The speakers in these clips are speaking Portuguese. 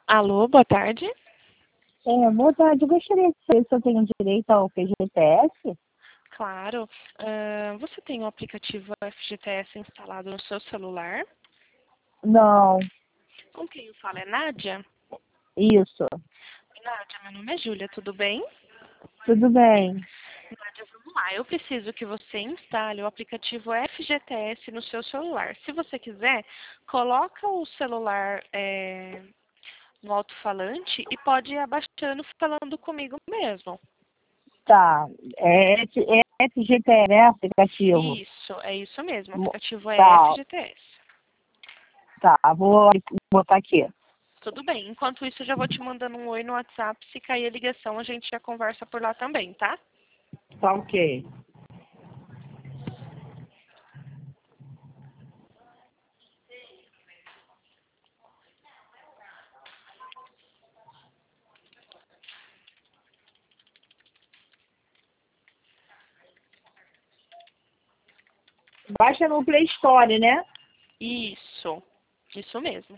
Alô, boa tarde. Boa tarde. Eu gostaria de saber se eu tenho direito ao FGTS. Claro. Você tem o aplicativo FGTS instalado no seu celular? Não, Com quem eu falo? É Nádia? isso. Nádia, meu nome é Júlia, tudo bem? Tudo bem. Nádia, vamos lá. Eu preciso que você instale o aplicativo FGTS no seu celular. Se você quiser, coloca o celular no alto-falante e pode ir abaixando falando comigo mesmo. Tá. É FGTS, né? Aplicativo. Isso, é isso mesmo. O aplicativo é Tá, FGTS. tá. Vou botar aqui. Tudo bem. Enquanto isso, eu já vou te mandando um oi no WhatsApp. Se cair a ligação, a gente já conversa por lá também, tá? Tá ok. Baixa no Play Store, né? Isso mesmo.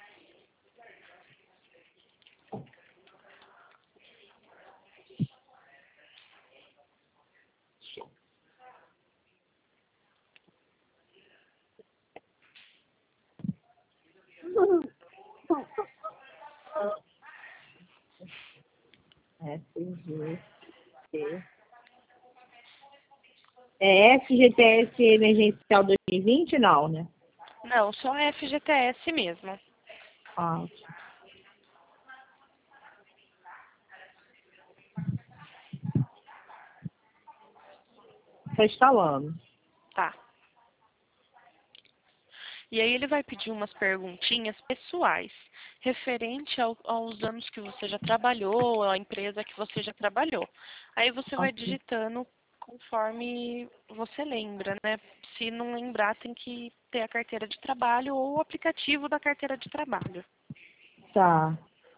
FGTS. É FGTS Emergencial 2020? Não, né? Não, só é FGTS mesmo. Ah, tá instalando. Tá. E aí ele vai pedir umas perguntinhas pessoais, referente aos anos que você já trabalhou, à empresa que você já trabalhou. Aí você vai Ok. digitando conforme você lembra, né? Se não lembrar, tem que ter a carteira de trabalho ou o aplicativo da carteira de trabalho. Tá.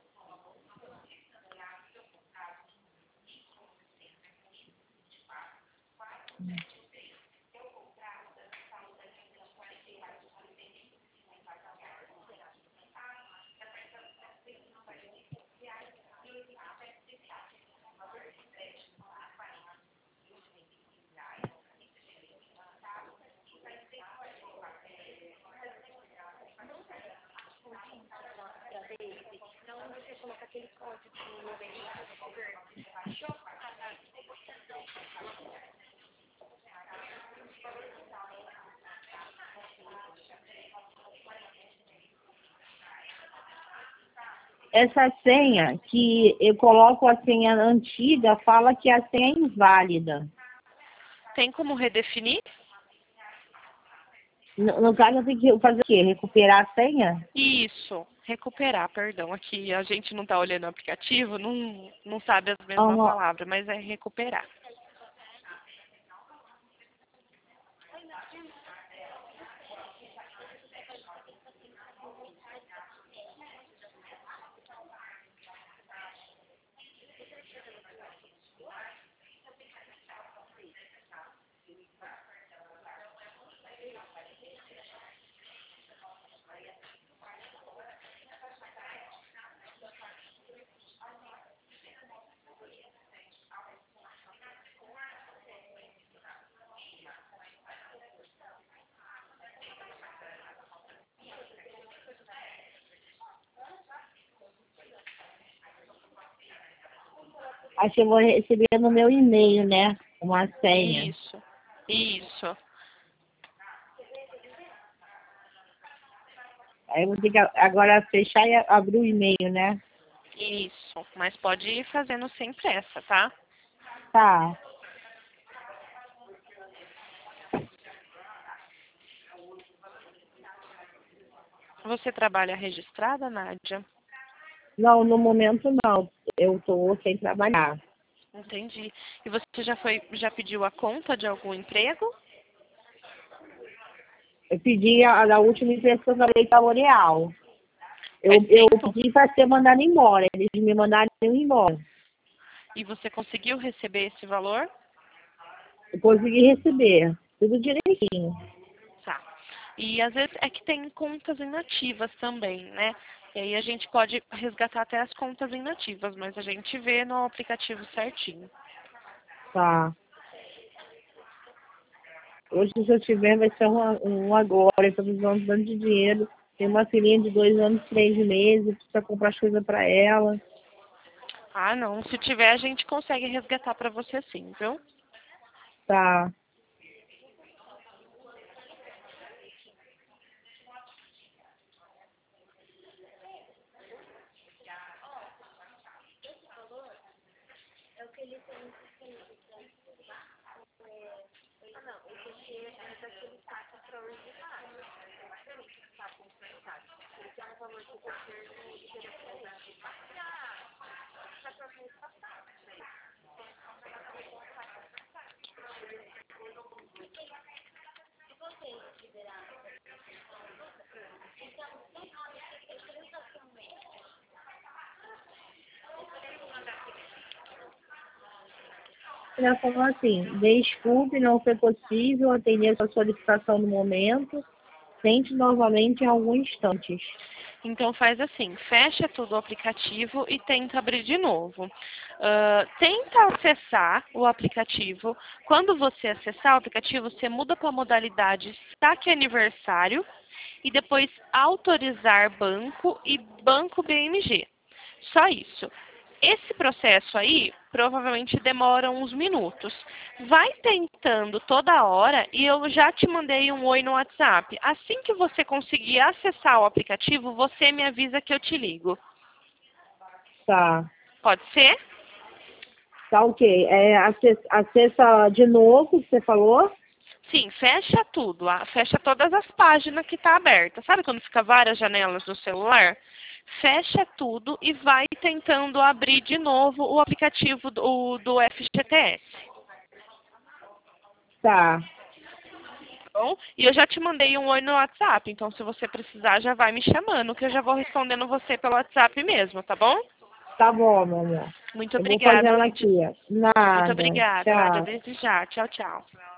Essa senha que eu coloco a senha antiga, fala que a senha é inválida. Tem como redefinir? No caso, eu tenho que fazer o quê? Recuperar a senha? Isso, recuperar, perdão. Aqui a gente não está olhando o aplicativo, não sabe as mesmas Aham. palavras, mas é recuperar. Acho que eu vou receber no meu e-mail, né? Uma senha. Isso. Aí eu vou ter que agora fechar e abrir o e-mail, né? Isso, mas pode ir fazendo sem pressa, tá? Tá. Você trabalha registrada, Nádia? Não, no momento não. Eu tô sem trabalhar. Entendi. E você já pediu a conta de algum emprego? Eu pedi a última empresa que eu trabalhei com a L'Oréal. Faz Eu tempo? pedi para ser mandado embora. Eles me mandaram embora. E você conseguiu receber esse valor? Eu consegui receber. Tudo direitinho. Tá. E às vezes é que tem contas inativas também, né? E aí a gente pode resgatar até as contas inativas, mas a gente vê no aplicativo certinho. Tá. Hoje, se eu tiver, vai ser um agora. Eu estou precisando tanto de dinheiro. Tem uma filhinha de 2 anos, 3 meses. Precisa comprar as coisas para ela. Ah, não. Se tiver, a gente consegue resgatar para você sim, viu? Tá. Ela falou assim: desculpe, não foi possível atender sua solicitação no momento. Tente novamente em alguns instantes. Então faz assim, fecha todo o aplicativo e tenta abrir de novo. Tenta acessar o aplicativo. Quando você acessar o aplicativo, você muda para a modalidade saque aniversário e depois autorizar banco e banco BMG. Só isso. Esse processo aí provavelmente demora uns minutos. Vai tentando toda hora e eu já te mandei um oi no WhatsApp. Assim que você conseguir acessar o aplicativo, você me avisa que eu te ligo. Tá. Pode ser? Tá ok. Acessa de novo, que você falou? Sim, fecha tudo. Fecha todas as páginas que está aberta. Sabe quando fica várias janelas no celular? Fecha tudo e vai tentando abrir de novo o aplicativo do FGTS. Tá. Bom, e eu já te mandei um oi no WhatsApp, então se você precisar já vai me chamando, que eu já vou respondendo você pelo WhatsApp mesmo, tá bom? Tá bom, meu amor. Muito Eu vou obrigada. fazendo aqui. Muito Nada. obrigada. Nada, Tchau. desde já. Tchau, tchau.